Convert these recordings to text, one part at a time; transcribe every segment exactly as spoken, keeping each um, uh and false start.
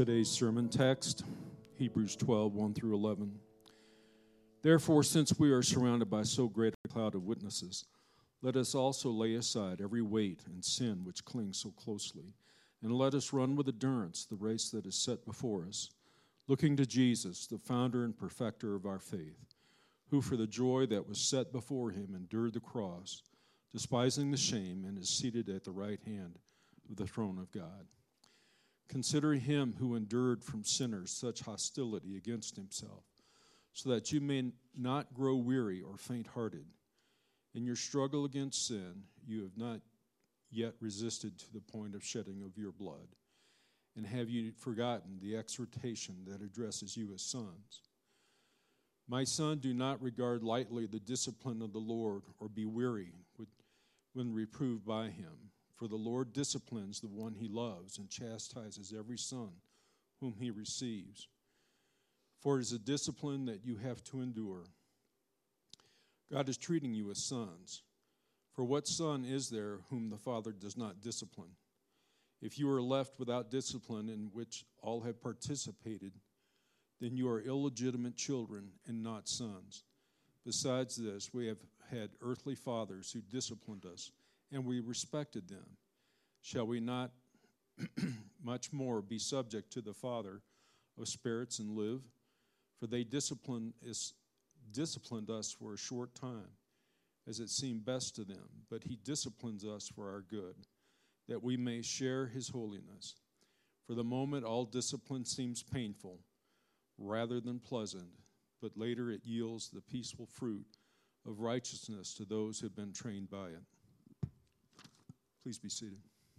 Today's sermon text, Hebrews twelve, one through eleven. Therefore, since we are surrounded by so great a cloud of witnesses, let us also lay aside every weight and sin which clings so closely, and let us run with endurance the race that is set before us, looking to Jesus, the founder and perfecter of our faith, who for the joy that was set before him endured the cross, despising the shame, and is seated at the right hand of the throne of God. Consider him who endured from sinners such hostility against himself, so that you may not grow weary or faint-hearted. In your struggle against sin, you have not yet resisted to the point of shedding of your blood. And have you forgotten the exhortation that addresses you as sons? My son, do not regard lightly the discipline of the Lord, or be weary when reproved by him. For the Lord disciplines the one he loves and chastises every son whom he receives. For it is a discipline that you have to endure. God is treating you as sons. For what son is there whom the Father does not discipline? If you are left without discipline in which all have participated, then you are illegitimate children and not sons. Besides this, we have had earthly fathers who disciplined us, and we respected them. Shall we not much more be subject to the Father of spirits and live? For they disciplined us, disciplined us for a short time, as it seemed best to them, but he disciplines us for our good, that we may share his holiness. For the moment, all discipline seems painful, rather than pleasant, but later it yields the peaceful fruit of righteousness to those who have been trained by it. Please be seated.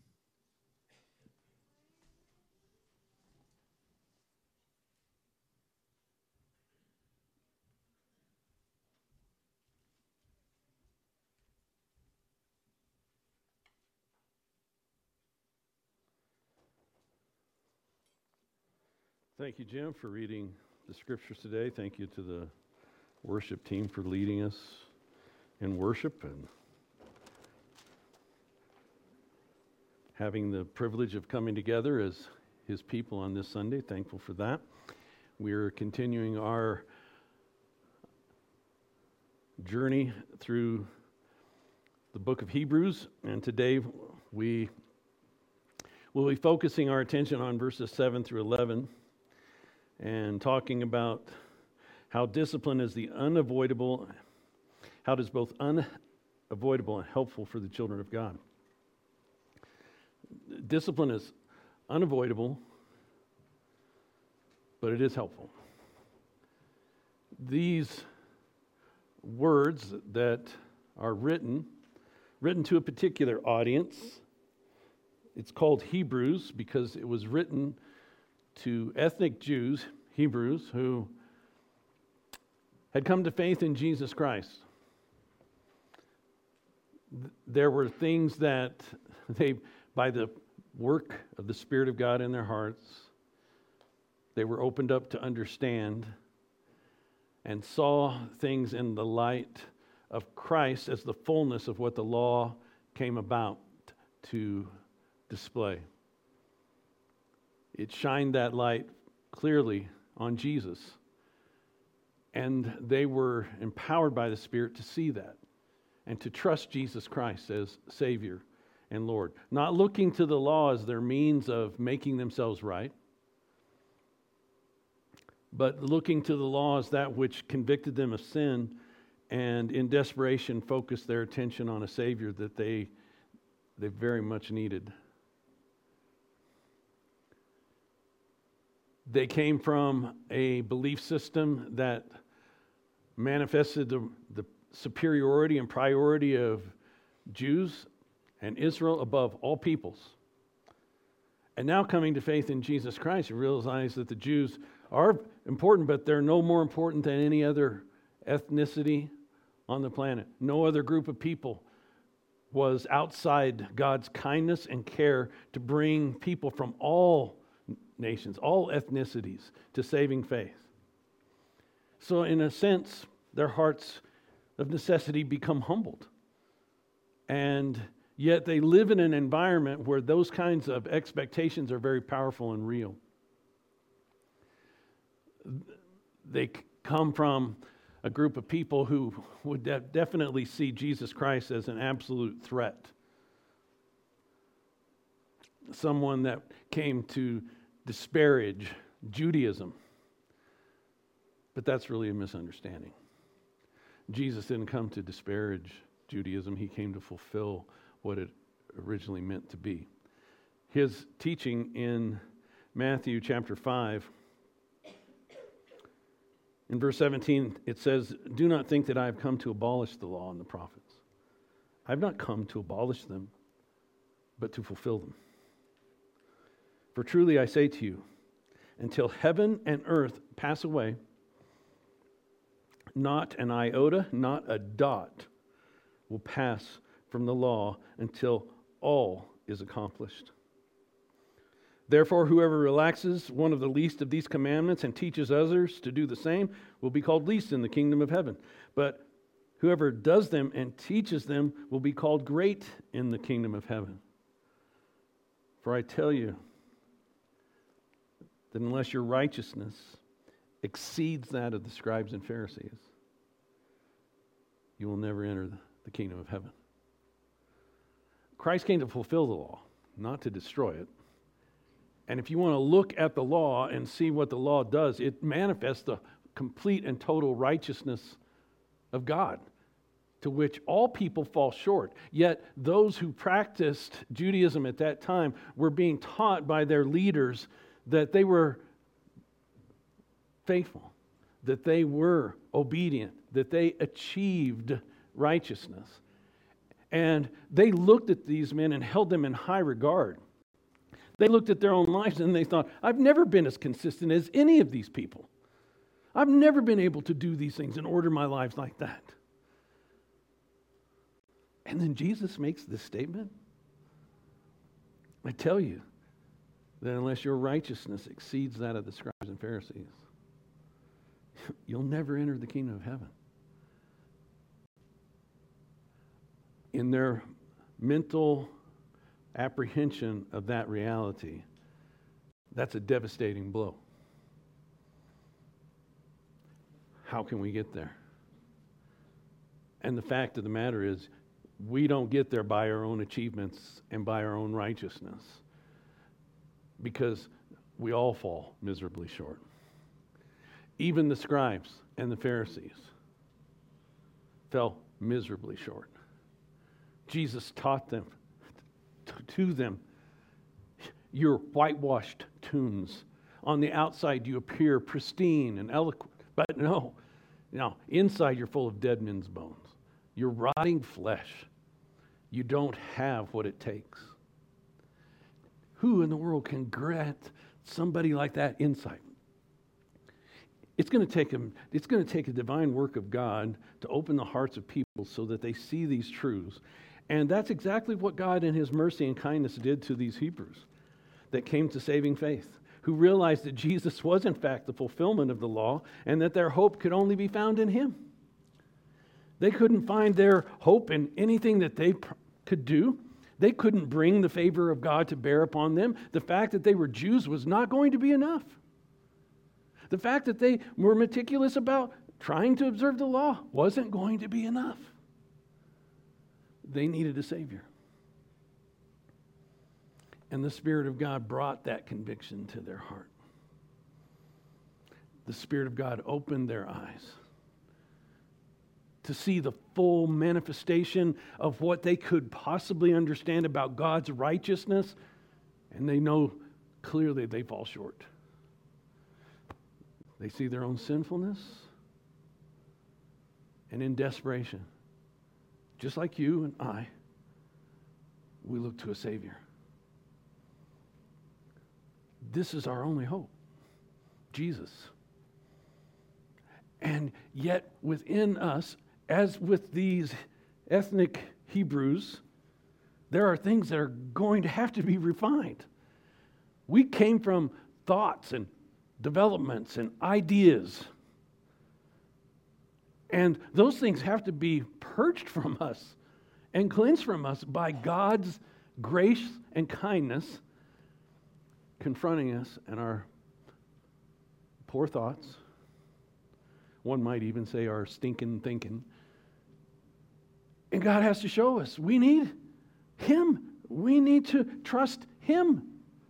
Thank you, Jim, for reading the scriptures today. Thank you to the worship team for leading us in worship and having the privilege of coming together as his people on this Sunday. Thankful for that. We're continuing our journey through the book of Hebrews, and today we will be focusing our attention on verses seven through eleven and talking about how discipline is the unavoidable, how it is both unavoidable and helpful for the children of God. Discipline is unavoidable, but it is helpful. These words that are written, written to a particular audience, it's called Hebrews because it was written to ethnic Jews, Hebrews, who had come to faith in Jesus Christ. There were things that they, by the work of the Spirit of God in their hearts, they were opened up to understand and saw things in the light of Christ as the fullness of what the law came about to display. It shined that light clearly on Jesus. And they were empowered by the Spirit to see that and to trust Jesus Christ as Savior and Lord. Not looking to the law as their means of making themselves right, but looking to the law as that which convicted them of sin and in desperation focused their attention on a Savior that they, they very much needed. They came from a belief system that manifested the, the superiority and priority of Jews and Israel above all peoples. And now coming to faith in Jesus Christ, you realize that the Jews are important, but they're no more important than any other ethnicity on the planet. No other group of people was outside God's kindness and care to bring people from all nations, all ethnicities, to saving faith. So in a sense, their hearts of necessity become humbled. And yet they live in an environment where those kinds of expectations are very powerful and real. they come from a group of people who would de- definitely see Jesus Christ as an absolute threat. Someone that came to disparage Judaism. But that's really a misunderstanding. Jesus didn't come to disparage Judaism. He came to fulfill what it originally meant to be. His teaching in Matthew chapter five, in verse seventeen, it says, "Do not think that I have come to abolish the law and the prophets. I have not come to abolish them, but to fulfill them. For truly I say to you, until heaven and earth pass away, not an iota, not a dot will pass from the law until all is accomplished. Therefore, whoever relaxes one of the least of these commandments and teaches others to do the same will be called least in the kingdom of heaven. But whoever does them and teaches them will be called great in the kingdom of heaven. For I tell you that unless your righteousness exceeds that of the scribes and Pharisees, you will never enter the kingdom of heaven." Christ came to fulfill the law, not to destroy it. And if you want to look at the law and see what the law does, it manifests the complete and total righteousness of God, to which all people fall short. Yet those who practiced Judaism at that time were being taught by their leaders that they were faithful, that they were obedient, that they achieved righteousness. And they looked at these men and held them in high regard. They looked at their own lives and they thought, I've never been as consistent as any of these people. I've never been able to do these things and order my lives like that. And then Jesus makes this statement. I tell you that unless your righteousness exceeds that of the scribes and Pharisees, you'll never enter the kingdom of heaven. In their mental apprehension of that reality, that's a devastating blow. How can we get there? And the fact of the matter is, we don't get there by our own achievements and by our own righteousness, because we all fall miserably short. Even the scribes and the Pharisees fell miserably short. Jesus taught them, to them, you're whitewashed tombs. On the outside you appear pristine and eloquent, but no, no, inside you're full of dead men's bones. You're rotting flesh. You don't have what it takes. Who in the world can grant somebody like that insight? It's going to take a, it's going to take a divine work of God to open the hearts of people so that they see these truths. And that's exactly what God in His mercy and kindness did to these Hebrews that came to saving faith, who realized that Jesus was in fact the fulfillment of the law and that their hope could only be found in Him. They couldn't find their hope in anything that they pr- could do. They couldn't bring the favor of God to bear upon them. The fact that they were Jews was not going to be enough. The fact that they were meticulous about trying to observe the law wasn't going to be enough. They needed a Savior. And the Spirit of God brought that conviction to their heart. The Spirit of God opened their eyes to see the full manifestation of what they could possibly understand about God's righteousness, and they know clearly they fall short. They see their own sinfulness, and in desperation, just like you and I, we look to a Savior. This is our only hope, Jesus. And yet within us, as with these ethnic Hebrews, there are things that are going to have to be refined. We came from thoughts and developments and ideas. And those things have to be purged from us and cleansed from us by God's grace and kindness confronting us and our poor thoughts One might even say our stinking thinking. And God has to show us we need Him. We need to trust Him.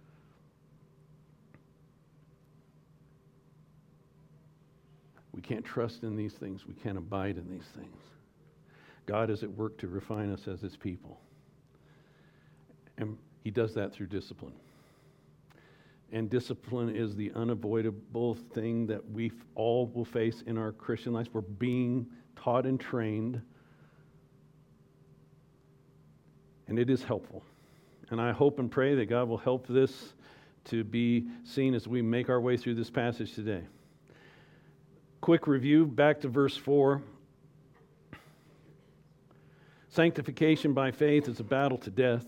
We can't trust in these things. We can't abide in these things. God is at work to refine us as His people. And He does that through discipline. And discipline is the unavoidable thing that we all will face in our Christian lives. We're being taught and trained. And it is helpful. And I hope and pray that God will help this to be seen as we make our way through this passage today. Quick review, back to verse four. Sanctification by faith is a battle to death.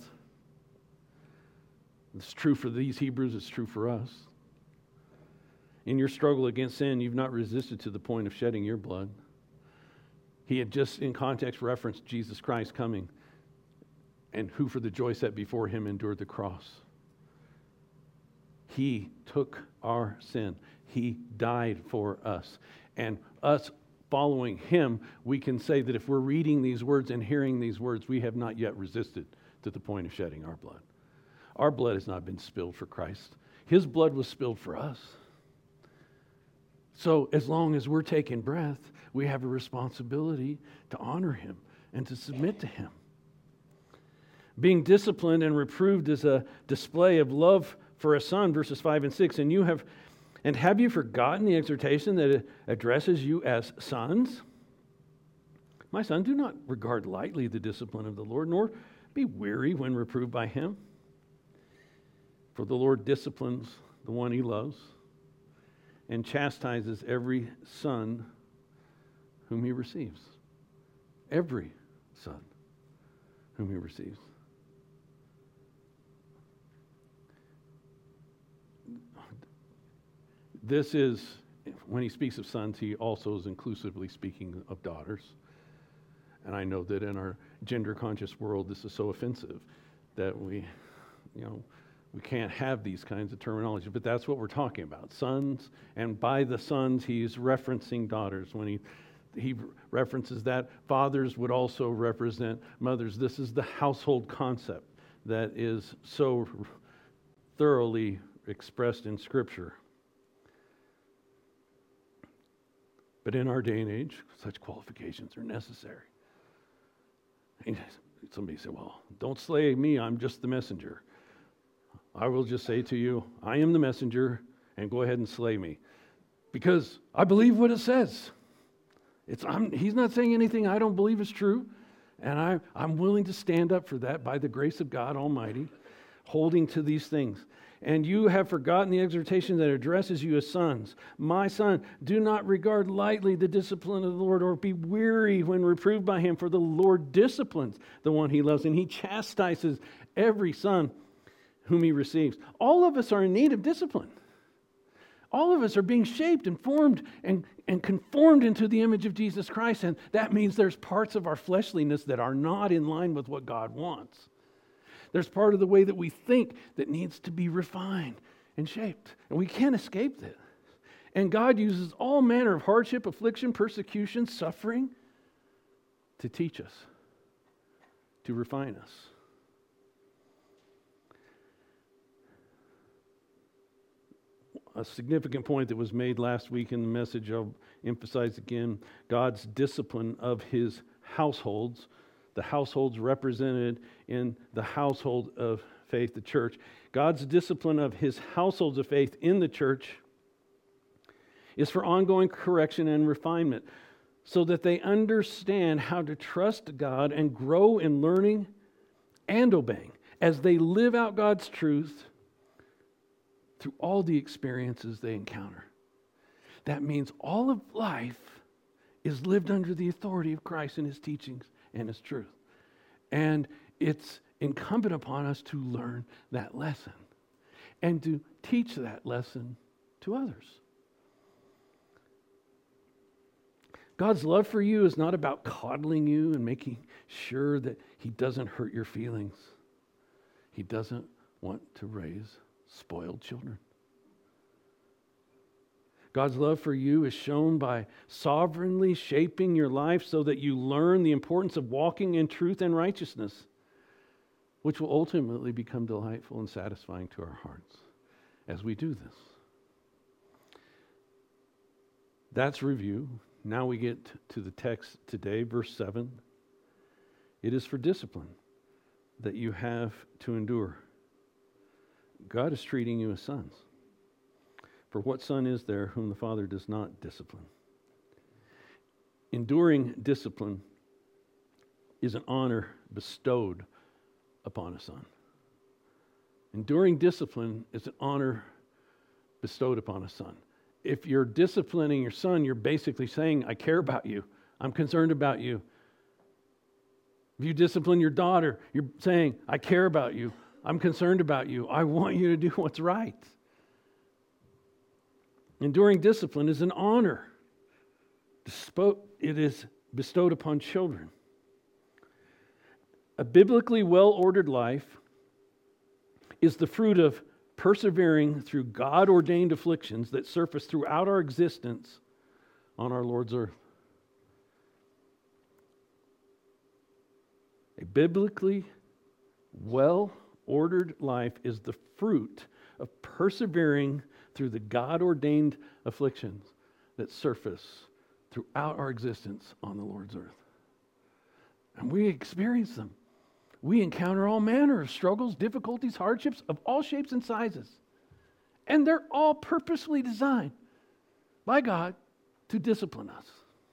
It's true for these Hebrews, it's true for us. In your struggle against sin, you've not resisted to the point of shedding your blood. He had just, in context, referenced Jesus Christ coming, and who for the joy set before Him endured the cross. He took our sin. He died for us. And us following Him, we can say that if we're reading these words and hearing these words, we have not yet resisted to the point of shedding our blood. Our blood has not been spilled for Christ. His blood was spilled for us. So as long as we're taking breath, we have a responsibility to honor Him and to submit to Him. Being disciplined and reproved is a display of love for a son, verses five and six. And you have, and have you forgotten the exhortation that addresses you as sons? My son, do not regard lightly the discipline of the Lord, nor be weary when reproved by Him. For the Lord disciplines the one He loves and chastises every son whom He receives. Every son whom He receives. This is, when He speaks of sons, He also is inclusively speaking of daughters. And I know that in our gender-conscious world, this is so offensive that we, you know, we can't have these kinds of terminology, but that's what we're talking about. Sons, and by the sons, He's referencing daughters. When he, he references that, fathers would also represent mothers. This is the household concept that is so thoroughly expressed in Scripture. But in our day and age, such qualifications are necessary. And somebody said, well, don't slay me, I'm just the messenger. I will just say to you, I am the messenger, and go ahead and slay me. Because I believe what it says. It's, I'm, he's not saying anything I don't believe is true, and I, I'm willing to stand up for that by the grace of God Almighty, holding to these things. And you have forgotten the exhortation that addresses you as sons. My son, do not regard lightly the discipline of the Lord, or be weary when reproved by Him, for the Lord disciplines the one He loves, and He chastises every son whom He receives. All of us are in need of discipline. All of us are being shaped and formed and, and conformed into the image of Jesus Christ, and that means there's parts of our fleshliness that are not in line with what God wants. There's part of the way that we think that needs to be refined and shaped, and we can't escape that. And God uses all manner of hardship, affliction, persecution, suffering to teach us, to refine us. A significant point that was made last week in the message, I'll emphasize again, God's discipline of His households, the households represented in the household of faith, the church. God's discipline of His households of faith in the church is for ongoing correction and refinement, so that they understand how to trust God and grow in learning and obeying as they live out God's truth through all the experiences they encounter. That means all of life is lived under the authority of Christ and His teachings and His truth. And it's incumbent upon us to learn that lesson and to teach that lesson to others. God's love for you is not about coddling you and making sure that He doesn't hurt your feelings. He doesn't want to raise spoiled children. God's love for you is shown by sovereignly shaping your life so that you learn the importance of walking in truth and righteousness, which will ultimately become delightful and satisfying to our hearts as we do this. That's review. Now we get to the text today, verse seven. It is for discipline that you have to endure. God is treating you as sons. For what son is there whom the Father does not discipline? Enduring discipline is an honor bestowed upon a son. Enduring discipline is an honor bestowed upon a son. If you're disciplining your son, you're basically saying, I care about you. I'm concerned about you. If you discipline your daughter, you're saying, I care about you. I'm concerned about you. I want you to do what's right. Enduring discipline is an honor. It is bestowed upon children. A biblically well-ordered life is the fruit of persevering through God-ordained afflictions that surface throughout our existence on our Lord's earth. A biblically well-ordered life is the fruit of persevering through the God-ordained afflictions that surface throughout our existence on the Lord's earth. And we experience them. We encounter all manner of struggles, difficulties, hardships of all shapes and sizes. And they're all purposely designed by God to discipline us.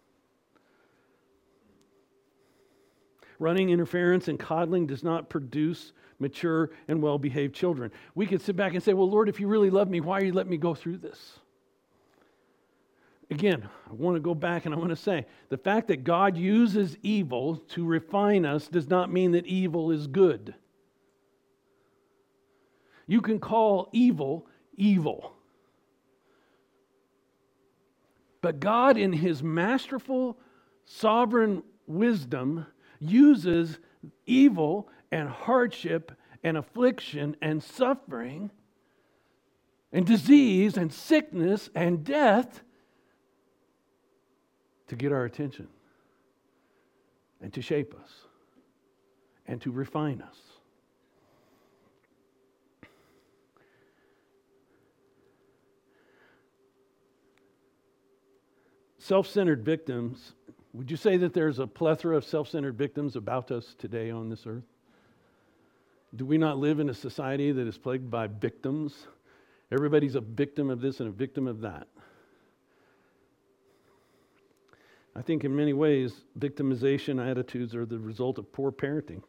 Running interference and coddling does not produce mature and well-behaved children. We could sit back and say, well, Lord, if you really love me, why are you letting me go through this? Again, I want to go back and I want to say, the fact that God uses evil to refine us does not mean that evil is good. You can call evil, evil. But God, in His masterful, sovereign wisdom, uses evil and hardship and affliction and suffering and disease and sickness and death to get our attention and to shape us and to refine us. Self-centered victims, would you say that there's a plethora of self-centered victims about us today on this earth? Do we not live in a society that is plagued by victims? Everybody's a victim of this and a victim of that. I think in many ways, victimization attitudes are the result of poor parenting.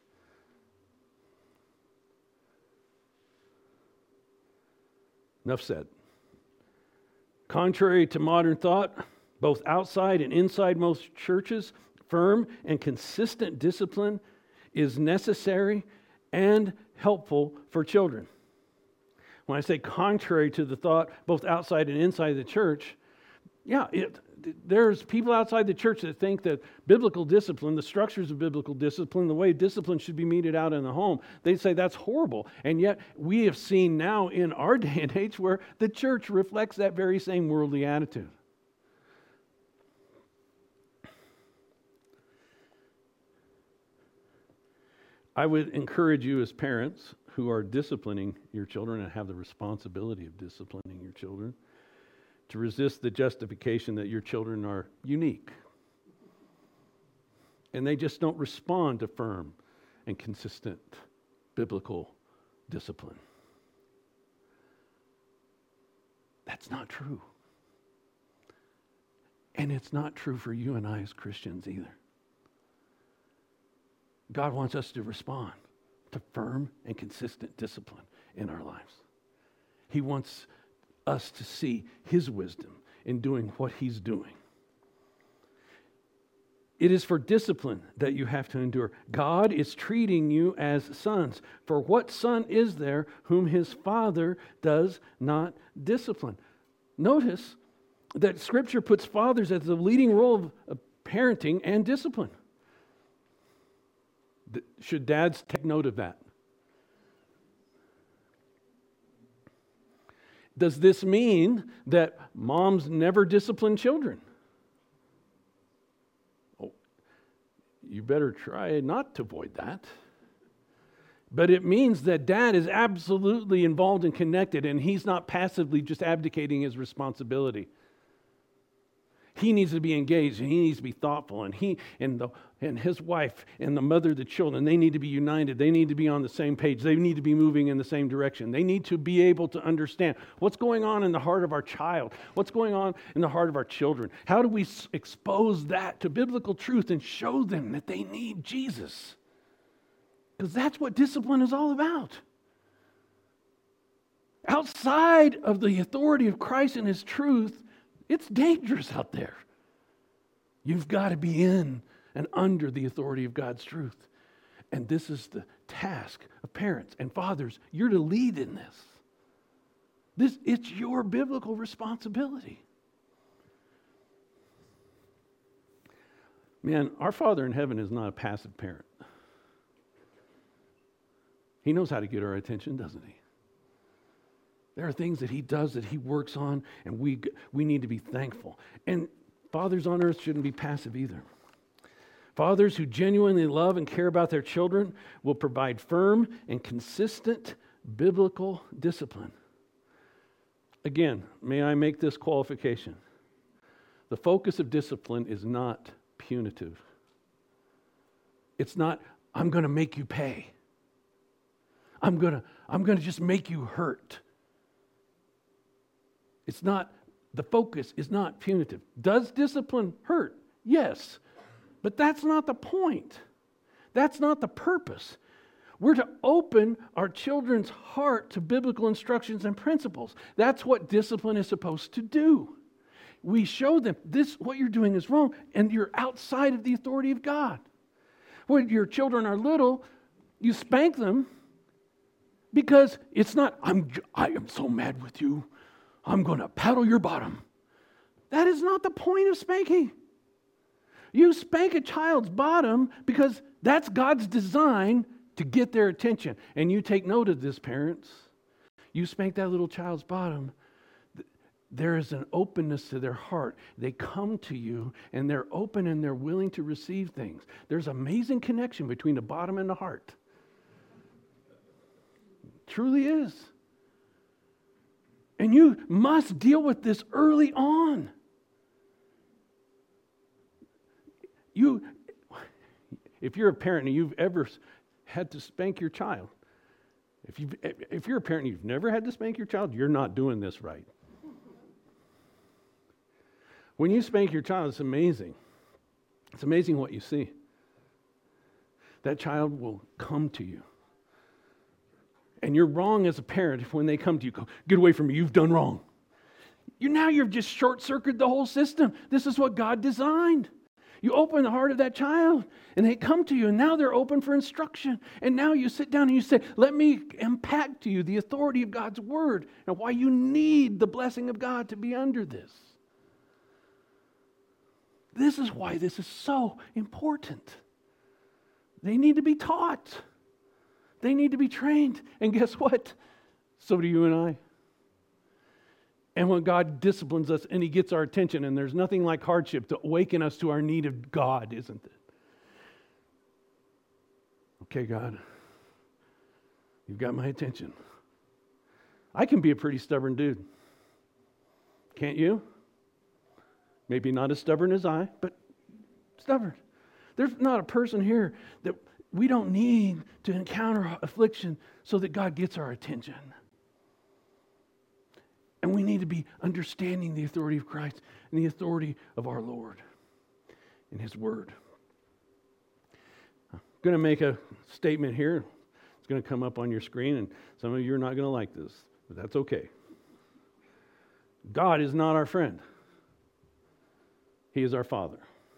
Enough said. Contrary to modern thought, both outside and inside most churches, firm and consistent discipline is necessary and helpful for children. When I say contrary to the thought, both outside and inside the church, yeah, it, there's people outside the church that think that biblical discipline, the structures of biblical discipline, the way discipline should be meted out in the home, they say that's horrible. And yet we have seen now in our day and age where the church reflects that very same worldly attitude. I would encourage you as parents who are disciplining your children and have the responsibility of disciplining your children to resist the justification that your children are unique. And they just don't respond to firm and consistent biblical discipline. That's not true. And it's not true for you and I as Christians either. God wants us to respond to firm and consistent discipline in our lives. He wants us to see His wisdom in doing what He's doing. It is for discipline that you have to endure. God is treating you as sons. For what son is there whom his father does not discipline? Notice that Scripture puts fathers as the leading role of parenting and discipline. Should dads take note of that? Does this mean that moms never discipline children? Oh, you better try not to avoid that. But it means that dad is absolutely involved and connected, and he's not passively just abdicating his responsibility. He needs to be engaged, and he needs to be thoughtful, and he and the and his wife and the mother of the children, they need to be united. They need to be on the same page. They need to be moving in the same direction. They need to be able to understand what's going on in the heart of our child, what's going on in the heart of our children. How do we expose that to biblical truth and show them that they need Jesus? Because that's what discipline is all about. Outside of the authority of Christ and His truth, it's dangerous out there. You've got to be in and under the authority of God's truth. And this is the task of parents and fathers. You're to lead in this. This it's your biblical responsibility. Man, our Father in heaven is not a passive parent. He knows how to get our attention, doesn't He? There are things that He does, that He works on, and we, we need to be thankful. And fathers on earth shouldn't be passive either. Fathers who genuinely love and care about their children will provide firm and consistent biblical discipline. Again, may I make this qualification? The focus of discipline is not punitive. It's not, I'm going to make you pay. I'm going to, I'm going to just make you hurt. It's not, the focus is not punitive. Does discipline hurt? Yes. But that's not the point. That's not the purpose. We're to open our children's heart to biblical instructions and principles. That's what discipline is supposed to do. We show them this, what you're doing is wrong, and you're outside of the authority of God. When your children are little, you spank them because it's not, I'm, I am so mad with you, I'm going to paddle your bottom. That is not the point of spanking. You spank a child's bottom because that's God's design to get their attention. And you take note of this, parents. You spank that little child's bottom, there is an openness to their heart. They come to you and they're open and they're willing to receive things. There's amazing connection between the bottom and the heart. It truly is. And you must deal with this early on. You, if you're a parent and you've ever had to spank your child, if you if you're a parent and you've never had to spank your child, you're not doing this right. When you spank your child, it's amazing. It's amazing what you see. That child will come to you. And you're wrong as a parent if when they come to you, go, get away from me, you've done wrong. You now you've just short-circuited the whole system. This is what God designed. You open the heart of that child, and they come to you, and now they're open for instruction. And now you sit down and you say, let me impact to you the authority of God's word and why you need the blessing of God to be under this. This is why this is so important. They need to be taught. They need to be trained. And guess what? So do you and I. And when God disciplines us and He gets our attention, and there's nothing like hardship to awaken us to our need of God, isn't it? Okay, God, you've got my attention. I can be a pretty stubborn dude. Can't you? Maybe not as stubborn as I, but stubborn. There's not a person here that we don't need to encounter affliction so that God gets our attention. And we need to be understanding the authority of Christ and the authority of our Lord and His Word. I'm going to make a statement here. It's going to come up on your screen, and some of you are not going to like this, but that's okay. God is not our friend. He is our Father.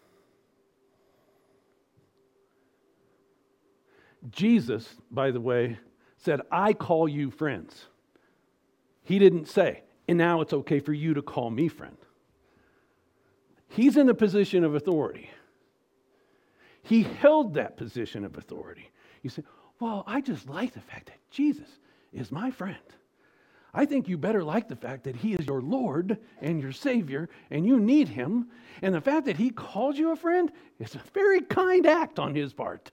Jesus, by the way, said, I call you friends. He didn't say, and now it's okay for you to call me friend. He's in the position of authority. He held that position of authority. You say, well, I just like the fact that Jesus is my friend. I think you better like the fact that He is your Lord and your Savior, and you need Him. And the fact that He calls you a friend is a very kind act on His part.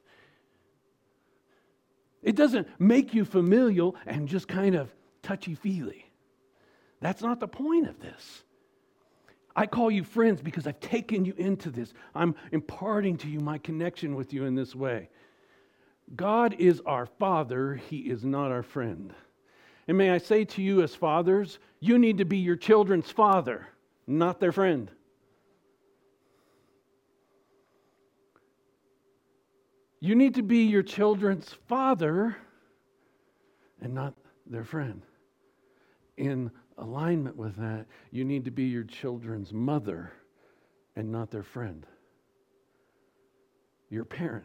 It doesn't make you familial and just kind of touchy-feely. That's not the point of this. I call you friends because I've taken you into this. I'm imparting to you my connection with you in this way. God is our Father. He is not our friend. And may I say to you as fathers, you need to be your children's father, not their friend. You need to be your children's father and not their friend. In alignment with that, you need to be your children's mother and not their friend. Your parent.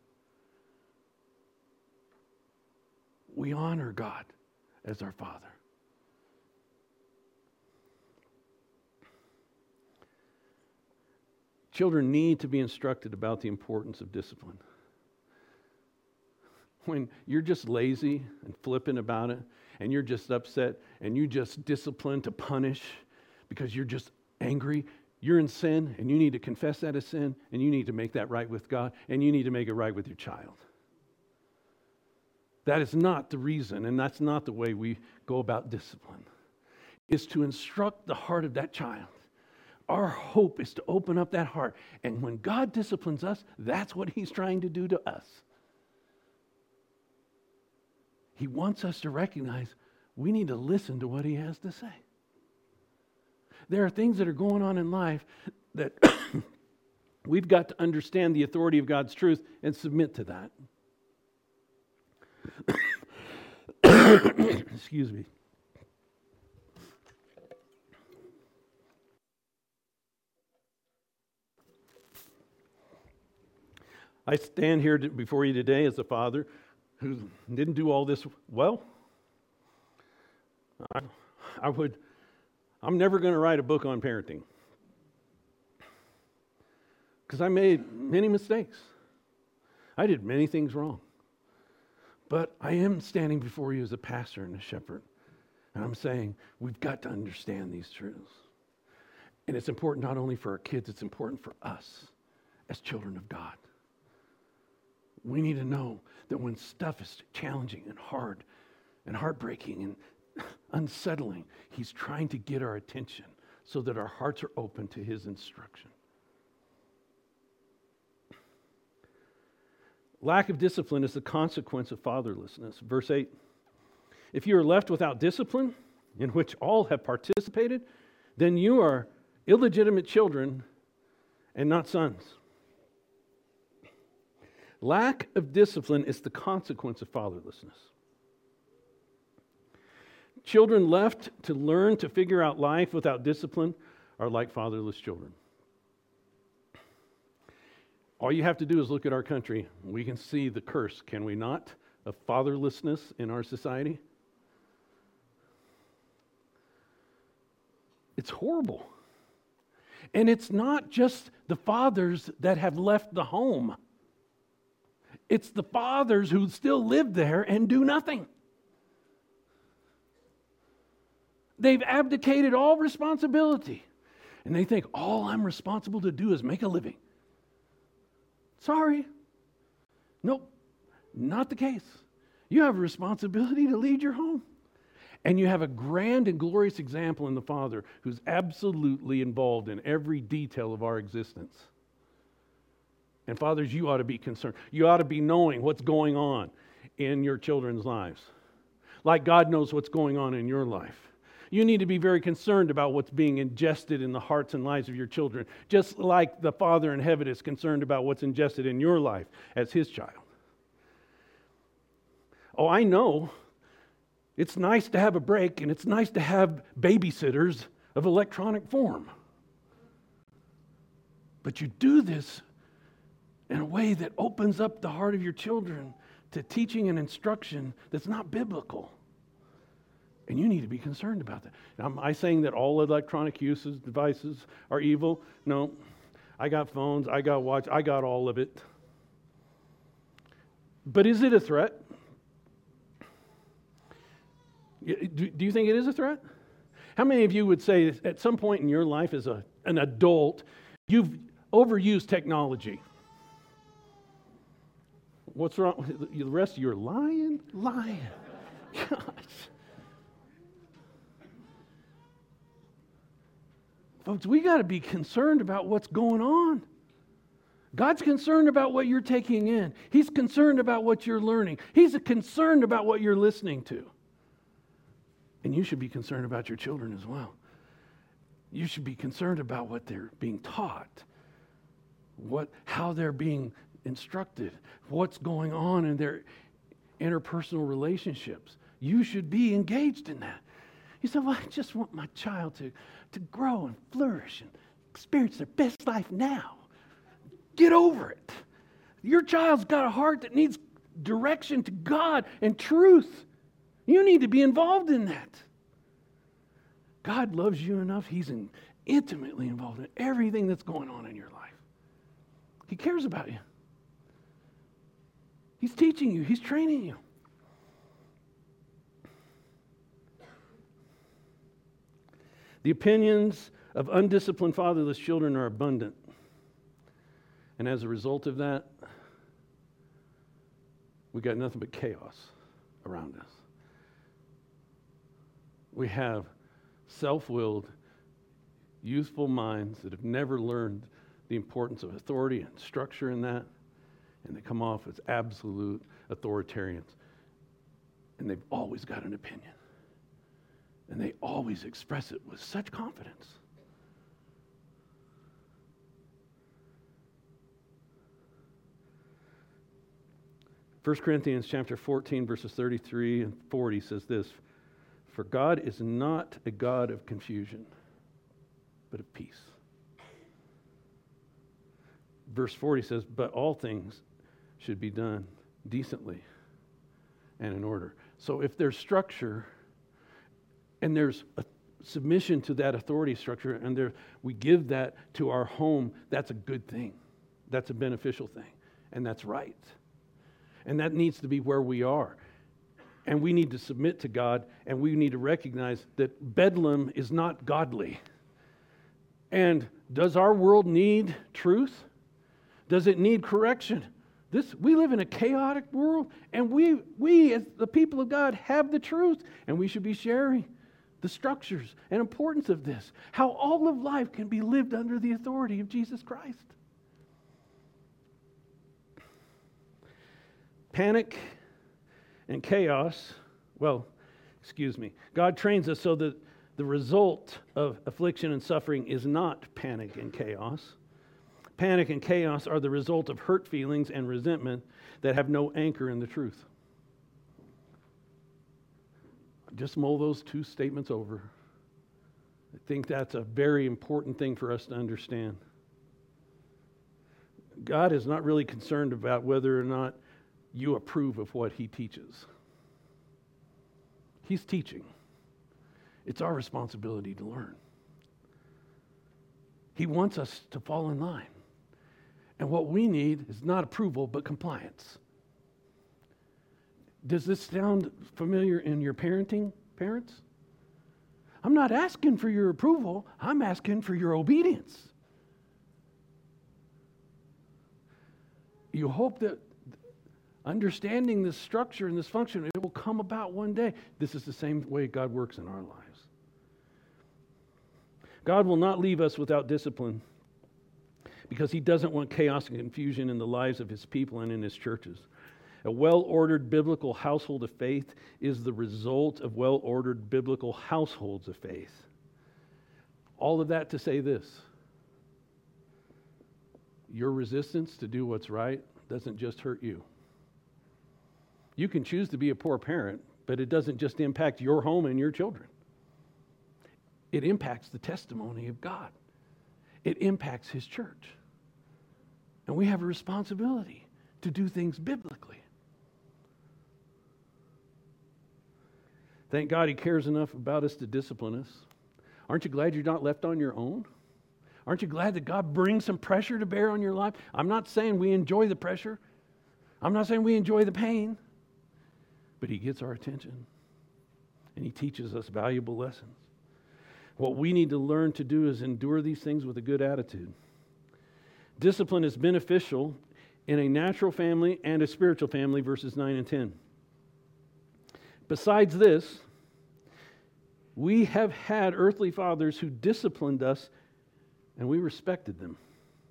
We honor God as our Father. Children need to be instructed about the importance of discipline. When you're just lazy and flippant about it, and you're just upset, and you just discipline to punish because you're just angry, you're in sin, and you need to confess that as sin, and you need to make that right with God, and you need to make it right with your child. That is not the reason, and that's not the way we go about discipline. It's to instruct the heart of that child. Our hope is to open up that heart. And when God disciplines us, that's what He's trying to do to us. He wants us to recognize we need to listen to what He has to say. There are things that are going on in life that we've got to understand the authority of God's truth and submit to that. Excuse me. I stand here before you today as a father who didn't do all this well. I, I would, I'm never going to write a book on parenting because I made many mistakes. I did many things wrong. But I am standing before you as a pastor and a shepherd. And I'm saying, we've got to understand these truths. And it's important not only for our kids, it's important for us as children of God. We need to know that when stuff is challenging and hard and heartbreaking and unsettling, He's trying to get our attention so that our hearts are open to His instruction. Lack of discipline is the consequence of fatherlessness. Verse eight, if you are left without discipline, in which all have participated, then you are illegitimate children and not sons. Lack of discipline is the consequence of fatherlessness. Children left to learn to figure out life without discipline are like fatherless children. All you have to do is look at our country. We can see the curse, can we not, of fatherlessness in our society? It's horrible. And it's not just the fathers that have left the home. It's the fathers who still live there and do nothing. They've abdicated all responsibility. And they think, all I'm responsible to do is make a living. Sorry. Nope, not the case. You have a responsibility to lead your home. And you have a grand and glorious example in the Father who's absolutely involved in every detail of our existence. And fathers, you ought to be concerned. You ought to be knowing what's going on in your children's lives. Like God knows what's going on in your life. You need to be very concerned about what's being ingested in the hearts and lives of your children, just like the Father in heaven is concerned about what's ingested in your life as His child. Oh, I know it's nice to have a break, and it's nice to have babysitters of electronic form. But you do this in a way that opens up the heart of your children to teaching and instruction that's not biblical. And you need to be concerned about that. Now, am I saying that all electronic uses, devices are evil? No. I got phones, I got watch, I got all of it. But is it a threat? Do, do you think it is a threat? How many of you would say at some point in your life as a, an adult, you've overused technology? What's wrong? The rest of you are lying, lying. Gosh. Folks, we got to be concerned about what's going on. God's concerned about what you're taking in. He's concerned about what you're learning. He's concerned about what you're listening to. And you should be concerned about your children as well. You should be concerned about what they're being taught, what, how they're being instructed, what's going on in their interpersonal relationships. You should be engaged in that. You say, well, I just want my child to, to grow and flourish and experience their best life now. Get over it. Your child's got a heart that needs direction to God and truth. You need to be involved in that. God loves you enough. He's in, intimately involved in everything that's going on in your life. He cares about you. He's teaching you. He's training you. The opinions of undisciplined fatherless children are abundant. And as a result of that, we got nothing but chaos around us. We have self-willed, youthful minds that have never learned the importance of authority and structure in that, and they come off as absolute authoritarians. And they've always got an opinion. And they always express it with such confidence. First Corinthians chapter fourteen, verses thirty-three and forty says this, "For God is not a God of confusion, but of peace." Verse forty says, "But all things should be done decently and in order." So if there's structure and there's a submission to that authority structure and there we give that to our home, that's a good thing. That's a beneficial thing. And that's right. And that needs to be where we are. And we need to submit to God, and we need to recognize that Bedlam is not godly. And does our world need truth? Does it need correction? This, we live in a chaotic world, and we, we as the people of God have the truth, and we should be sharing the structures and importance of this, how all of life can be lived under the authority of Jesus Christ. Panic and chaos, well, excuse me, God trains us so that the result of affliction and suffering is not panic and chaos. Panic and chaos are the result of hurt feelings and resentment that have no anchor in the truth. Just mull those two statements over. I think that's a very important thing for us to understand. God is not really concerned about whether or not you approve of what He teaches. He's teaching. It's our responsibility to learn. He wants us to fall in line. And what we need is not approval, but compliance. Does this sound familiar in your parenting, parents? I'm not asking for your approval. I'm asking for your obedience. You hope that understanding this structure and this function, it will come about one day. This is the same way God works in our lives. God will not leave us without discipline because He doesn't want chaos and confusion in the lives of His people and in His churches. A well-ordered biblical household of faith is the result of well-ordered biblical households of faith. All of that to say this: your resistance to do what's right doesn't just hurt you. You can choose to be a poor parent, but it doesn't just impact your home and your children. It impacts the testimony of God. It impacts His church. And we have a responsibility to do things biblically. Thank God He cares enough about us to discipline us. Aren't you glad you're not left on your own? Aren't you glad that God brings some pressure to bear on your life? I'm not saying we enjoy the pressure. I'm not saying we enjoy the pain. But He gets our attention. and he teaches us valuable lessons. What we need to learn to do is endure these things with a good attitude. Discipline is beneficial in a natural family and a spiritual family, verses nine and ten. Besides this, we have had earthly fathers who disciplined us, and we respected them.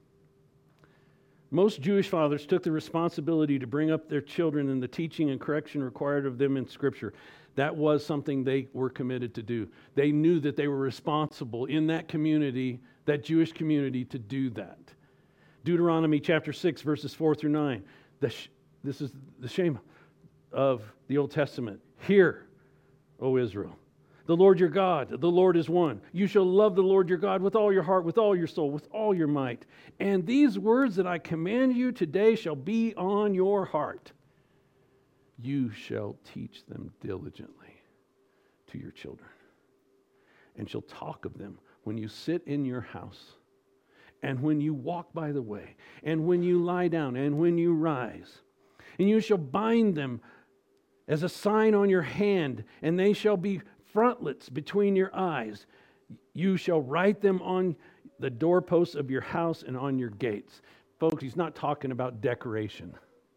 Most Jewish fathers took the responsibility to bring up their children in the teaching and correction required of them in Scripture. That was something they were committed to do. They knew that they were responsible in that community, that Jewish community, to do that. Deuteronomy chapter six, verses four through nine. The sh- this is the shame of the Old Testament. Hear, O Israel, the Lord your God, the Lord is one. You shall love the Lord your God with all your heart, with all your soul, with all your might. And these words that I command you today shall be on your heart. You shall teach them diligently to your children, and shall talk of them when you sit in your house, and when you walk by the way, and when you lie down, and when you rise. And you shall bind them as a sign on your hand, and they shall be frontlets between your eyes. You shall write them on the doorposts of your house and on your gates. Folks, he's not talking about decoration.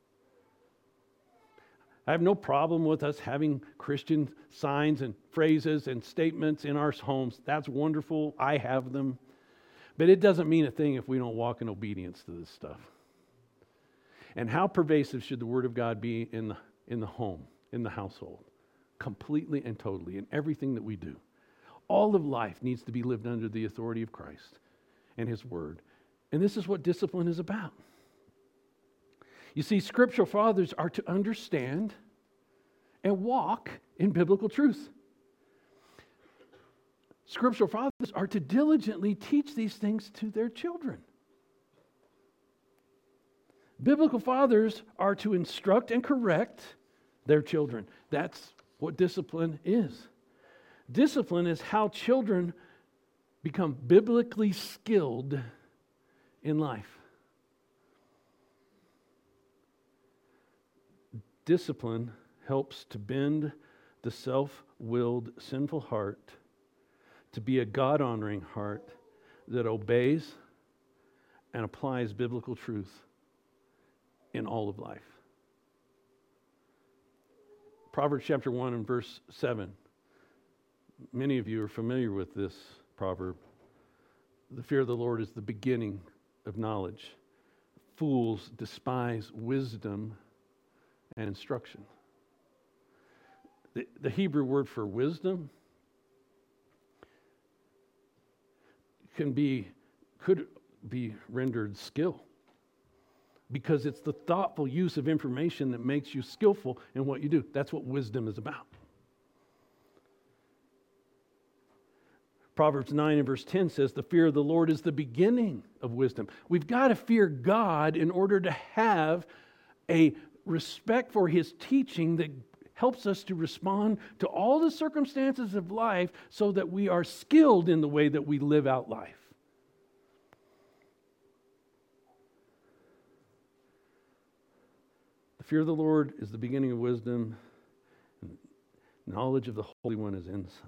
I have no problem with us having Christian signs and phrases and statements in our homes. That's wonderful. I have them. But it doesn't mean a thing if we don't walk in obedience to this stuff. And how pervasive should the Word of God be in the, in the home, in the household? Completely and totally, in everything that we do. All of life needs to be lived under the authority of Christ and His Word. And this is what discipline is about. You see, scriptural fathers are to understand and walk in biblical truth. Scriptural fathers are to diligently teach these things to their children. Biblical fathers are to instruct and correct their children. That's what discipline is. Discipline is how children become biblically skilled in life. Discipline helps to bend the self-willed, sinful heart to be a God-honoring heart that obeys and applies biblical truth in all of life. Proverbs chapter one and verse seven. Many of you are familiar with this proverb. The fear of the Lord is the beginning of knowledge. Fools despise wisdom and instruction. The, the Hebrew word for wisdom can be, could be rendered skill, because it's the thoughtful use of information that makes you skillful in what you do. That's what wisdom is about. Proverbs nine and verse ten says, the fear of the Lord is the beginning of wisdom. We've got to fear God in order to have a respect for His teaching that helps us to respond to all the circumstances of life so that we are skilled in the way that we live out life. The fear of the Lord is the beginning of wisdom, and knowledge of the Holy One is insight.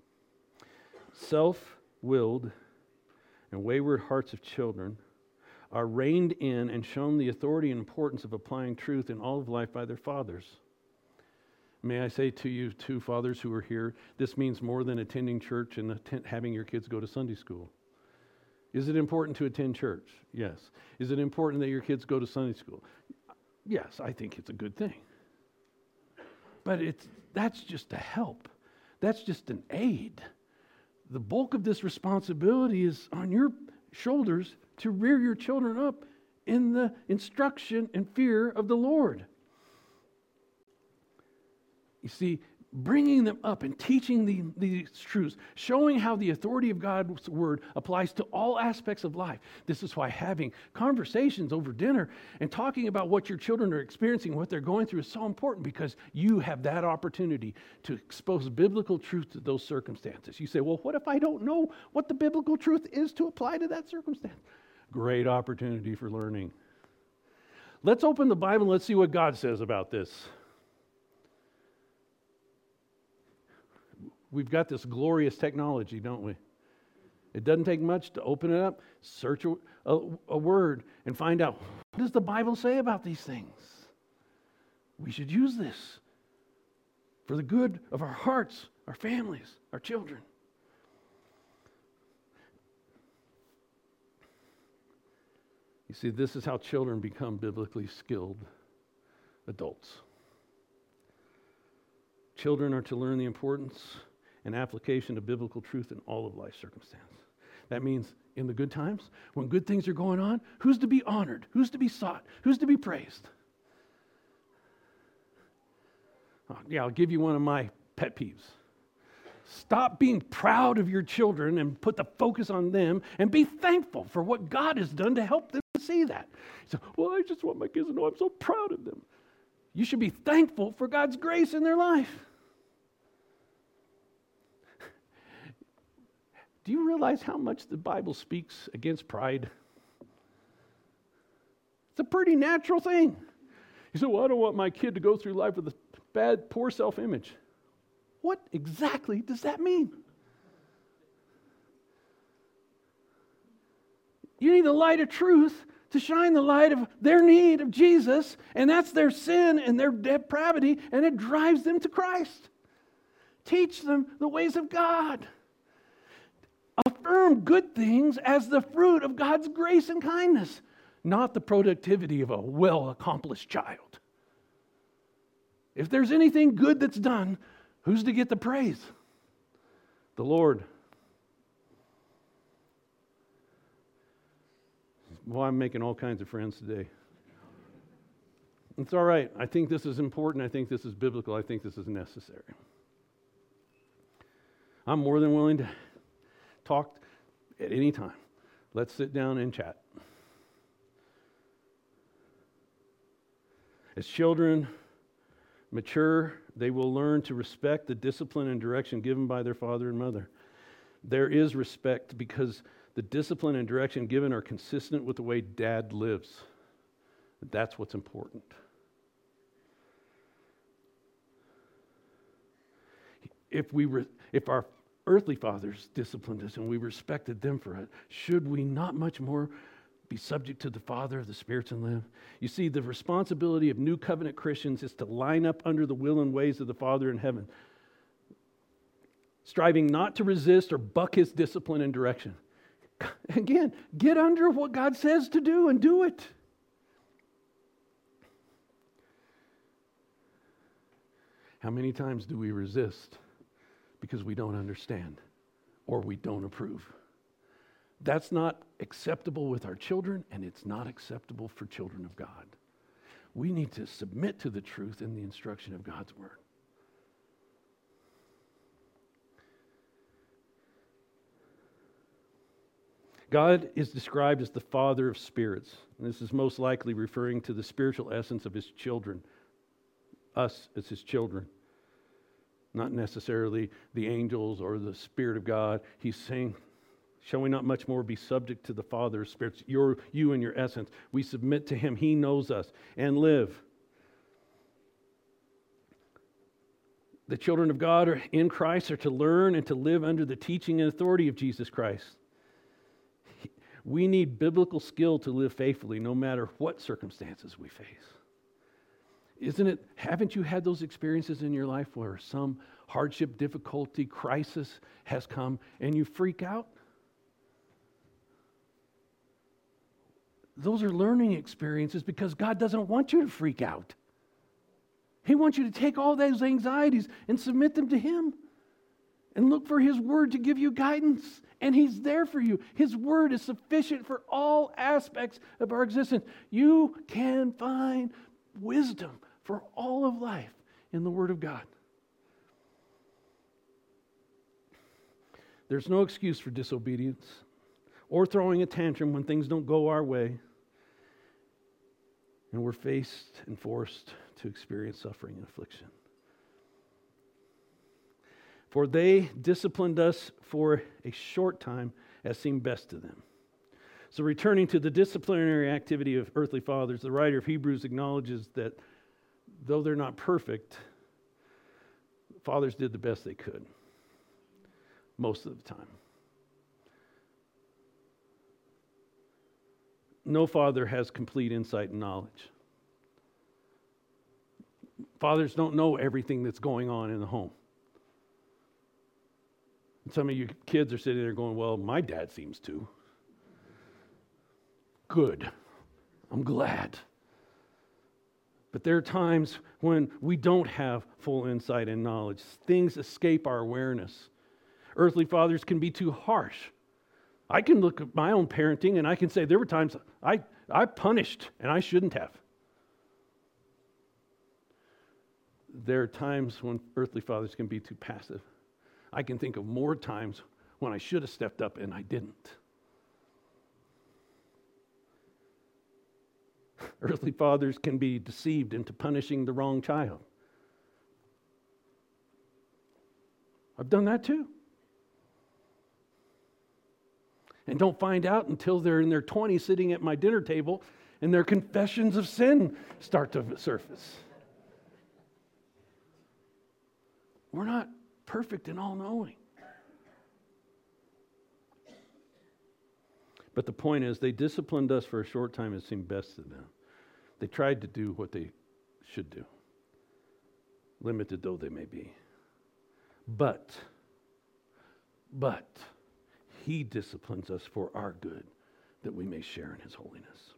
Self-willed and wayward hearts of children are reined in and shown the authority and importance of applying truth in all of life by their fathers. May I say to you, two fathers who are here, this means more than attending church and attend, having your kids go to Sunday school. Is it important to attend church? Yes. Is it important that your kids go to Sunday school? Yes, I think it's a good thing. But it's that's just a help. That's just an aid. The bulk of this responsibility is on your shoulders to rear your children up in the instruction and fear of the Lord. You see, bringing them up and teaching the, these truths, showing how the authority of God's Word applies to all aspects of life. This is why having conversations over dinner and talking about what your children are experiencing, what they're going through is so important, because you have that opportunity to expose biblical truth to those circumstances. You say, well, what if I don't know what the biblical truth is to apply to that circumstance? Great opportunity for learning. Let's open the Bible and let's see what God says about this. We've got this glorious technology, don't we? It doesn't take much to open it up, search a, a, a word, and find out, what does the Bible say about these things? We should use this for the good of our hearts, our families, our children. You see, this is how children become biblically skilled adults. Children are to learn the importance and application of biblical truth in all of life's circumstances. That means in the good times, when good things are going on, who's to be honored? Who's to be sought? Who's to be praised? Oh, yeah, I'll give you one of my pet peeves. Stop being proud of your children and put the focus on them, and be thankful for what God has done to help them see that. So, well, I just want my kids to know I'm so proud of them. You should be thankful for God's grace in their life. Do you realize how much the Bible speaks against pride? It's a pretty natural thing. You say, well, I don't want my kid to go through life with a bad, poor self-image. What exactly does that mean? You need the light of truth to shine the light of their need of Jesus, and that's their sin and their depravity, and it drives them to Christ. Teach them the ways of God. Affirm good things as the fruit of God's grace and kindness, not the productivity of a well-accomplished child. If there's anything good that's done, who's to get the praise? The Lord. Well, I'm making all kinds of friends today. It's all right. I think this is important. I think this is biblical. I think this is necessary. I'm more than willing to talk at any time. Let's sit down and chat. As children mature, they will learn to respect the discipline and direction given by their father and mother. There is respect because the discipline and direction given are consistent with the way Dad lives. That's what's important. If we re- if our earthly fathers disciplined us and we respected them for it, should we not much more be subject to the Father of the spirits and live? You see, the responsibility of new covenant Christians is to line up under the will and ways of the Father in heaven, striving not to resist or buck his discipline and direction. Again, get under what God says to do and do it. How many times do we resist because we don't understand or we don't approve? That's not acceptable with our children, and it's not acceptable for children of God. We need to submit to the truth and the instruction of God's Word. God is described as the Father of spirits. And this is most likely referring to the spiritual essence of his children, us as his children, not necessarily the angels or the Spirit of God. He's saying, shall we not much more be subject to the Father of spirits, your, you and your essence? We submit to him. He knows us and live. The children of God are in Christ are to learn and to live under the teaching and authority of Jesus Christ. We need biblical skill to live faithfully no matter what circumstances we face. Isn't it, haven't you had those experiences in your life where some hardship, difficulty, crisis has come and you freak out? Those are learning experiences because God doesn't want you to freak out. He wants you to take all those anxieties and submit them to him and look for his word to give you guidance. And he's there for you. His word is sufficient for all aspects of our existence. You can find wisdom for all of life in the Word of God. There's no excuse for disobedience or throwing a tantrum when things don't go our way and we're faced and forced to experience suffering and affliction. For they disciplined us for a short time as seemed best to them. So returning to the disciplinary activity of earthly fathers, the writer of Hebrews acknowledges that though they're not perfect, fathers did the best they could. most of the time. No father has complete insight and knowledge. Fathers don't know everything that's going on in the home. And some of you kids are sitting there going, well, my dad seems to. Good. I'm glad. But there are times when we don't have full insight and knowledge. Things escape our awareness. Earthly fathers can be too harsh. I can look at my own parenting and I can say there were times I, I punished and I shouldn't have. There are times when earthly fathers can be too passive. I can think of more times when I should have stepped up and I didn't. Earthly fathers can be deceived into punishing the wrong child. I've done that too. And don't find out until they're in their twenties sitting at my dinner table and their confessions of sin start to surface. We're not perfect and all-knowing. But the point is, they disciplined us for a short time. It seemed best to them. They tried to do what they should do, limited though they may be. But, but, He disciplines us for our good, that we may share in His holiness.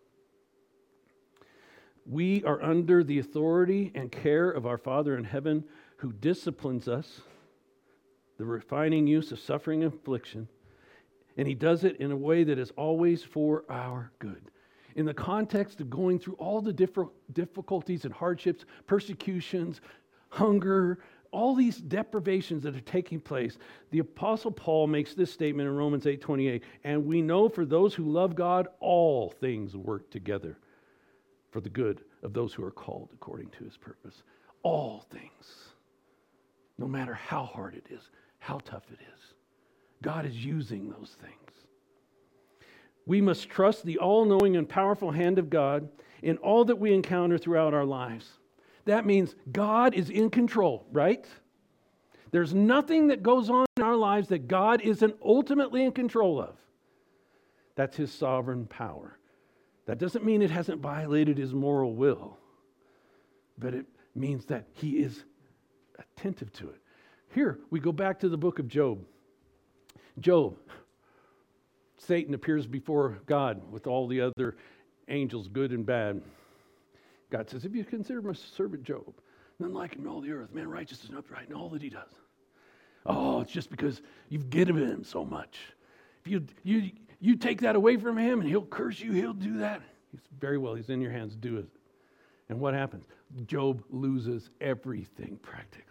We are under the authority and care of our Father in heaven, who disciplines us, the refining use of suffering and affliction, and He does it in a way that is always for our good. In the context of going through all the different difficulties and hardships, persecutions, hunger, all these deprivations that are taking place, the Apostle Paul makes this statement in Romans eight twenty-eight, and we know for those who love God, all things work together for the good of those who are called according to His purpose. All things. No matter how hard it is, how tough it is. God is using those things. We must trust the all-knowing and powerful hand of God in all that we encounter throughout our lives. That means God is in control, right? There's nothing that goes on in our lives that God isn't ultimately in control of. That's His sovereign power. That doesn't mean it hasn't violated His moral will, but it means that He is attentive to it. Here, we go back to the book of Job. Job, Satan appears before God with all the other angels, good and bad. God says, if you consider my servant Job, none like him in all the earth, man, righteous and upright in all that he does. Oh, it's just because you've given him so much. If you you you take that away from him and he'll curse you, he'll do that. He's very well, he's in your hands, do it. And what happens? Job loses everything practically.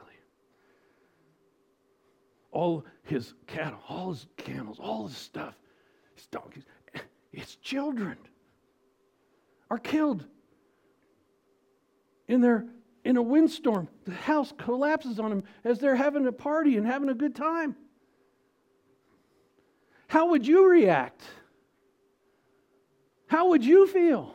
All his cattle, all his camels, all his stuff, his donkeys, his children are killed. In their in a windstorm, the house collapses on them as they're having a party and having a good time. How would you react? How would you feel?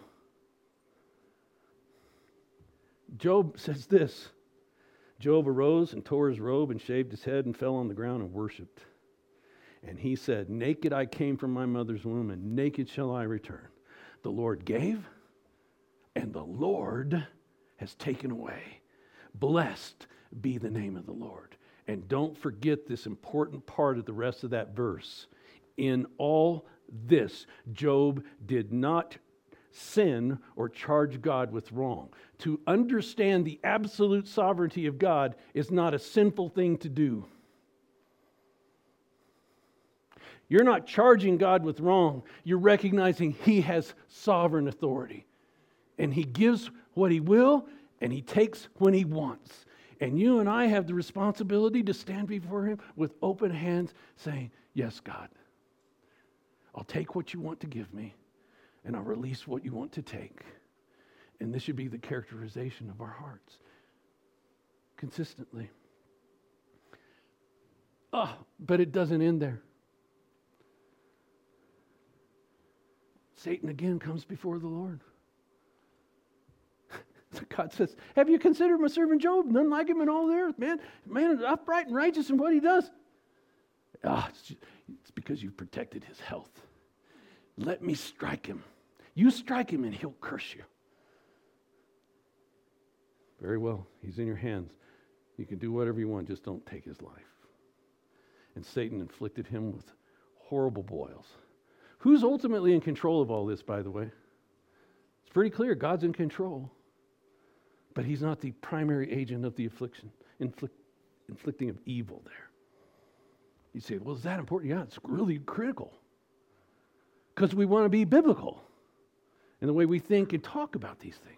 Job says this. Job arose and tore his robe and shaved his head and fell on the ground and worshipped. And he said, naked I came from my mother's womb, and naked shall I return. The Lord gave, and the Lord has taken away. Blessed be the name of the Lord. And don't forget this important part of the rest of that verse. In all this, Job did not sin or charge God with wrong. To understand the absolute sovereignty of God is not a sinful thing to do. You're not charging God with wrong. You're recognizing He has sovereign authority. And He gives what He will, and He takes when He wants. And you and I have the responsibility to stand before Him with open hands saying, yes, God, I'll take what you want to give me, and I'll release what you want to take. And this should be the characterization of our hearts. Consistently. Oh, but it doesn't end there. Satan again comes before the Lord. God says, have you considered my servant Job? None like him in all the earth, man. Man is upright and righteous in what he does. Ah, it's, just, it's because you've protected his health. Let me strike him. You strike him and he'll curse you. Very well, he's in your hands. You can do whatever you want, just don't take his life. And Satan inflicted him with horrible boils. Who's ultimately in control of all this, by the way? It's pretty clear, God's in control. But he's not the primary agent of the affliction, inflict, inflicting of evil there. You say, well, is that important? Yeah, it's really critical. Because we want to be biblical in the way we think and talk about these things.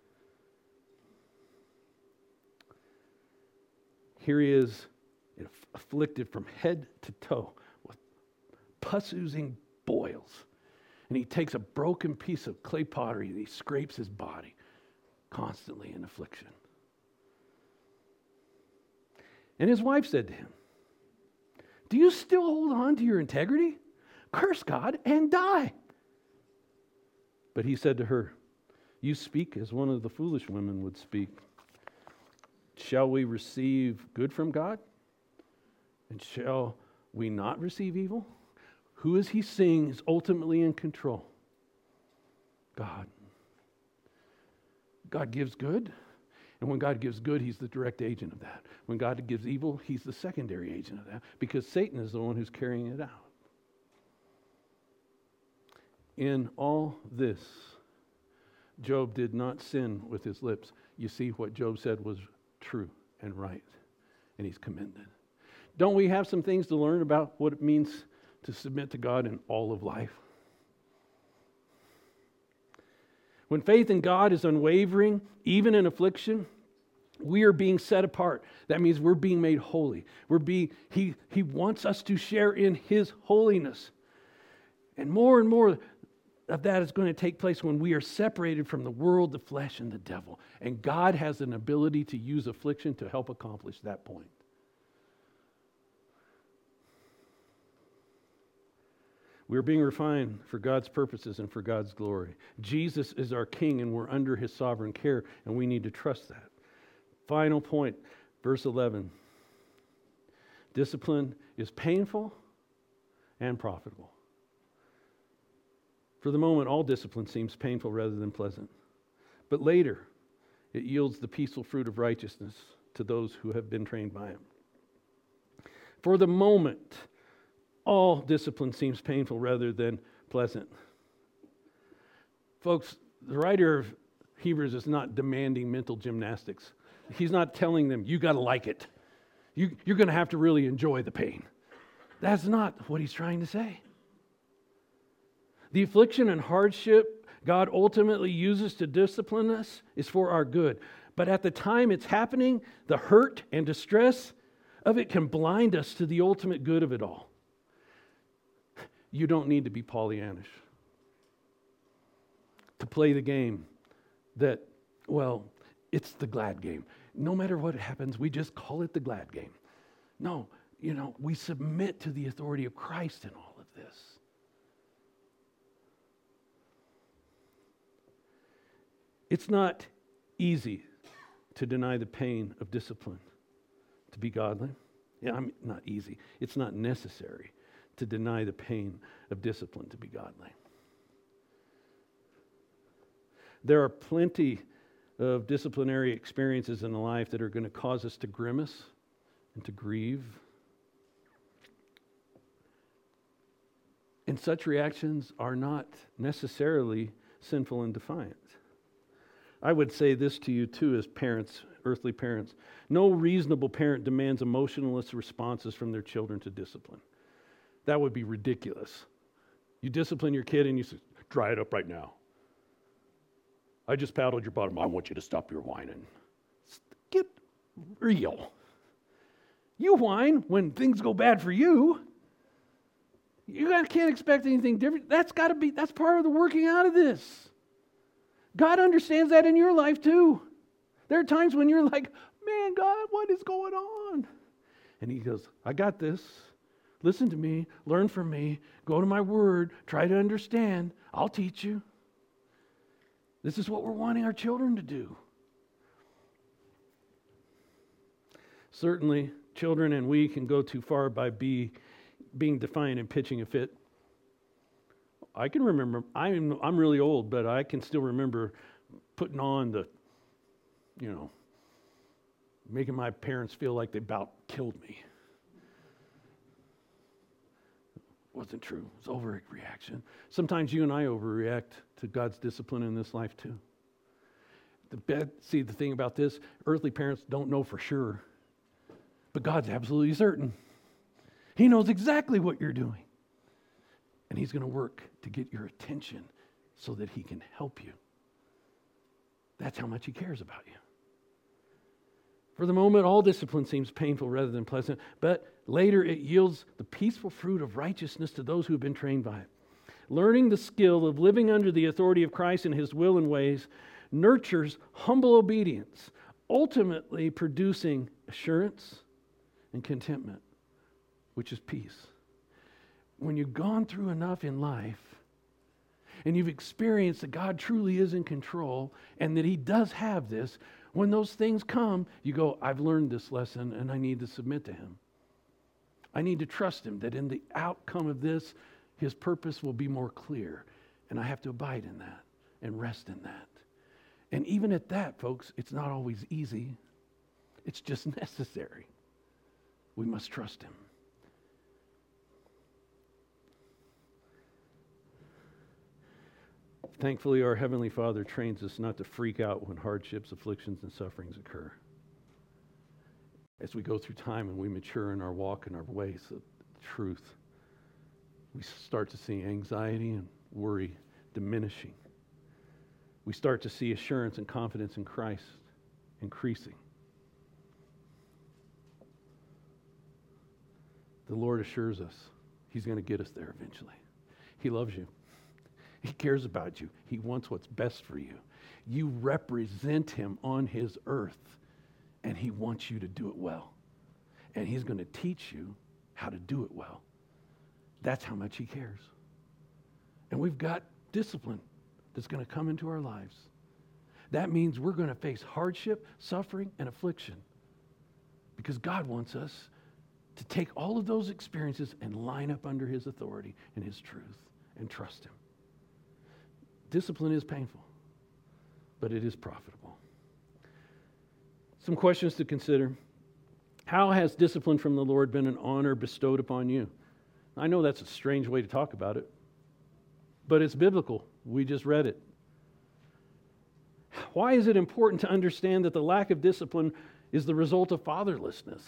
Here he is, afflicted from head to toe with pus-oozing boils. And he takes a broken piece of clay pottery and he scrapes his body, constantly in affliction. And his wife said to him, do you still hold on to your integrity? Curse God and die. But he said to her, you speak as one of the foolish women would speak. Shall we receive good from God? And shall we not receive evil? Who is he seeing is ultimately in control? God. God gives good. And when God gives good, he's the direct agent of that. When God gives evil, he's the secondary agent of that. Because Satan is the one who's carrying it out. In all this, Job did not sin with his lips. You see, what Job said was true and right. And he's commended. Don't we have some things to learn about what it means to submit to God in all of life? When faith in God is unwavering, even in affliction, we are being set apart. That means we're being made holy. We're being, he, he wants us to share in his holiness. And more and more of that is going to take place when we are separated from the world, the flesh, and the devil. And God has an ability to use affliction to help accomplish that point. We're being refined for God's purposes and for God's glory. Jesus is our King and we're under his sovereign care, and we need to trust that. Final point, verse eleven. Discipline is painful and profitable. For the moment, all discipline seems painful rather than pleasant. But later, it yields the peaceful fruit of righteousness to those who have been trained by him. For the moment, all discipline seems painful rather than pleasant. Folks, the writer of Hebrews is not demanding mental gymnastics. He's not telling them, you got to like it. You, you're going to have to really enjoy the pain. That's not what he's trying to say. The affliction and hardship God ultimately uses to discipline us is for our good. But at the time it's happening, the hurt and distress of it can blind us to the ultimate good of it all. You don't need to be Pollyannish to play the game that, well, it's the glad game. No matter what happens, we just call it the glad game. No, you know, we submit to the authority of Christ in all of this. It's not easy to deny the pain of discipline to be godly. Yeah, I mean, not easy. It's not necessary to deny the pain of discipline to be godly. There are plenty of disciplinary experiences in life that are going to cause us to grimace and to grieve. And such reactions are not necessarily sinful and defiant. I would say this to you too as parents, earthly parents. No reasonable parent demands emotionless responses from their children to discipline. That would be ridiculous. You discipline your kid and you say, dry it up right now. I just paddled your bottom. I want you to stop your whining. Get real. You whine when things go bad for you. You can't expect anything different. That's got to be, that's part of the working out of this. God understands that in your life too. There are times when you're like, man, God, what is going on? And he goes, I got this. Listen to me. Learn from me. Go to my word. Try to understand. I'll teach you. This is what we're wanting our children to do. Certainly, children and we can go too far by being being defiant and pitching a fit. I can remember, I'm, I'm really old, but I can still remember putting on the, you know, making my parents feel like they about killed me. Wasn't true. It's overreaction. Sometimes you and I overreact to God's discipline in this life too. The bed, see, the thing about this, earthly parents don't know for sure, but God's absolutely certain. He knows exactly what you're doing. And He's going to work to get your attention so that He can help you. That's how much He cares about you. For the moment, all discipline seems painful rather than pleasant, but later it yields the peaceful fruit of righteousness to those who have been trained by it. Learning the skill of living under the authority of Christ and His will and ways nurtures humble obedience, ultimately producing assurance and contentment, which is peace. When you've gone through enough in life and you've experienced that God truly is in control and that He does have this, when those things come, you go, I've learned this lesson and I need to submit to Him. I need to trust Him that in the outcome of this, His purpose will be more clear. And I have to abide in that and rest in that. And even at that, folks, it's not always easy. It's just necessary. We must trust Him. Thankfully, our Heavenly Father trains us not to freak out when hardships, afflictions, and sufferings occur. As we go through time and we mature in our walk and our ways of truth, we start to see anxiety and worry diminishing. We start to see assurance and confidence in Christ increasing. The Lord assures us He's going to get us there eventually. He loves you. He cares about you. He wants what's best for you. You represent Him on His earth, and He wants you to do it well. And He's going to teach you how to do it well. That's how much He cares. And we've got discipline that's going to come into our lives. That means we're going to face hardship, suffering, and affliction. Because God wants us to take all of those experiences and line up under His authority and His truth and trust Him. Discipline is painful, but it is profitable. Some questions to consider. How has discipline from the Lord been an honor bestowed upon you? I know that's a strange way to talk about it, but it's biblical. We just read it. Why is it important to understand that the lack of discipline is the result of fatherlessness?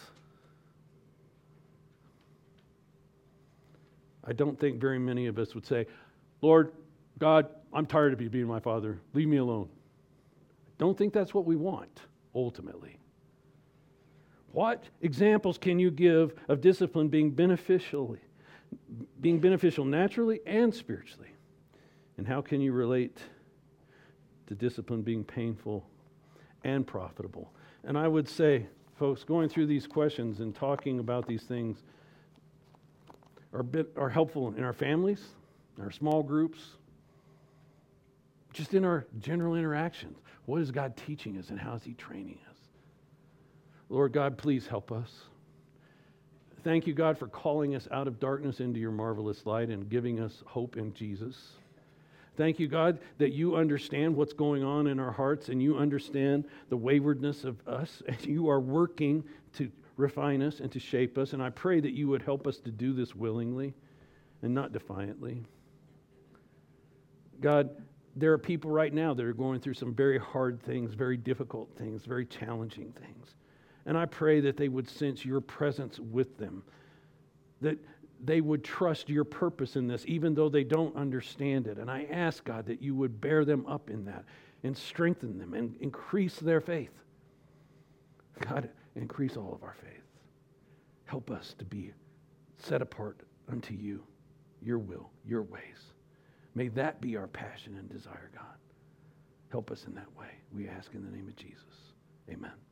I don't think very many of us would say, Lord, God, I'm tired of you being my father. Leave me alone. I don't think that's what we want, ultimately. What examples can you give of discipline being beneficially, being beneficial naturally and spiritually? And how can you relate to discipline being painful and profitable? And I would say, folks, going through these questions and talking about these things are, bit, are helpful in our families, in our small groups, just in our general interactions. What is God teaching us and how is He training us? Lord God, please help us. Thank you, God, for calling us out of darkness into your marvelous light and giving us hope in Jesus. Thank you, God, that you understand what's going on in our hearts and you understand the waywardness of us and you are working to refine us and to shape us. And I pray that you would help us to do this willingly and not defiantly. God, there are people right now that are going through some very hard things, very difficult things, very challenging things. And I pray that they would sense your presence with them, that they would trust your purpose in this, even though they don't understand it. And I ask, God, that you would bear them up in that and strengthen them and increase their faith. God, increase all of our faith. Help us to be set apart unto you, your will, your ways. May that be our passion and desire, God. Help us in that way. We ask in the name of Jesus. Amen.